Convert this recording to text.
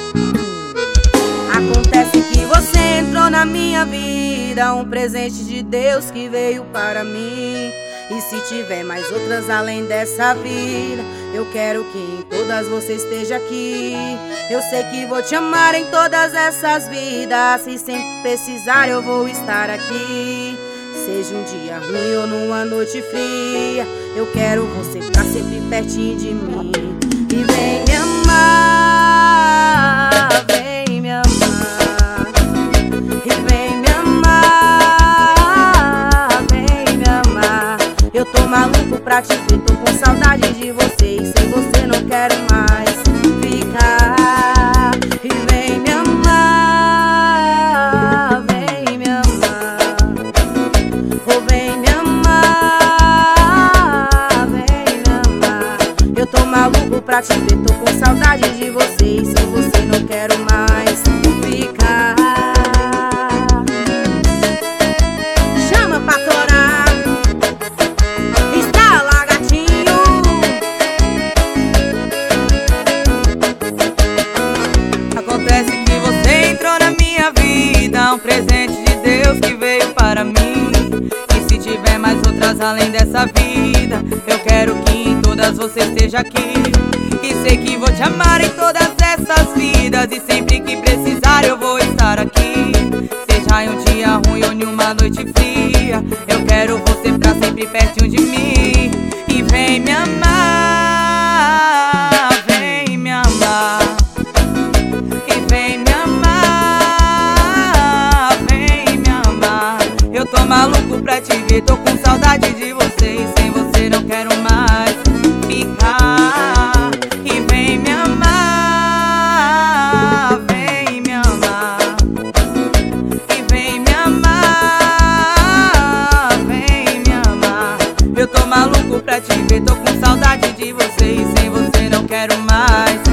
Acontece que você entrou na minha vida, um presente de Deus que veio para mim. E se tiver mais outras além dessa vida, eu quero que em todas você esteja aqui. Eu sei que vou te amar em todas essas vidas, e sempre precisar eu vou estar aqui. Seja um dia ruim ou numa noite fria, eu quero você pra sempre pertinho de mim. E vem me amar, vem me amar. E vem me amar, vem me amar. Eu tô maluco pra te ver, tô com saudade de você, e sem você não quero mais ficar. E vem me amar, vem me amar. Oh, vem me amar, vem me amar. Eu tô maluco pra te ver, tô com saudade de você, e sem você não quero mais ficar. Chama pra torar. Estrala, gatinho. Acontece que você entrou na minha vida, um presente de Deus que veio para mim. E se tiver mais outras além dessa vida, eu quero que em todas você esteja aqui. E sei que vou te amar em todas essas vidas, e sempre que precisar eu vou estar aqui. Seja em um dia ruim ou em uma noite fria, eu quero você pra sempre pertinho de mim. E vem me amar, vem me amar. E vem me amar, vem me amar. Eu tô maluco pra te ver, tô com saudade de você, e sem você não quero mais ficar. E vem me amar, vem me amar. E vem me amar, vem me amar. Eu tô maluco pra te ver, tô com saudade de você, e sem você não quero mais